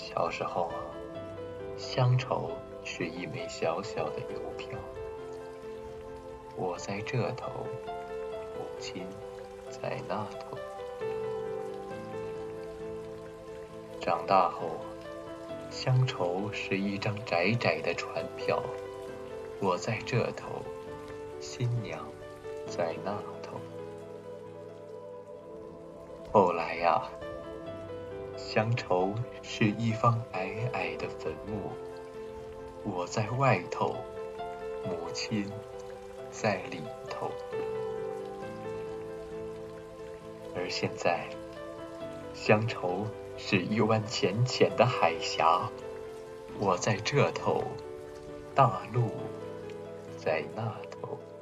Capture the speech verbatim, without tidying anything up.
小时候，乡愁是一枚小小的邮票，我在这头，母亲在那头。长大后，乡愁是一张窄窄的船票，我在这头，新娘在那头。后来呀，乡愁是一方矮矮的坟墓，我在外头，母亲在里头。而现在，乡愁是一湾浅浅的海峡，我在这头，大陆在那头。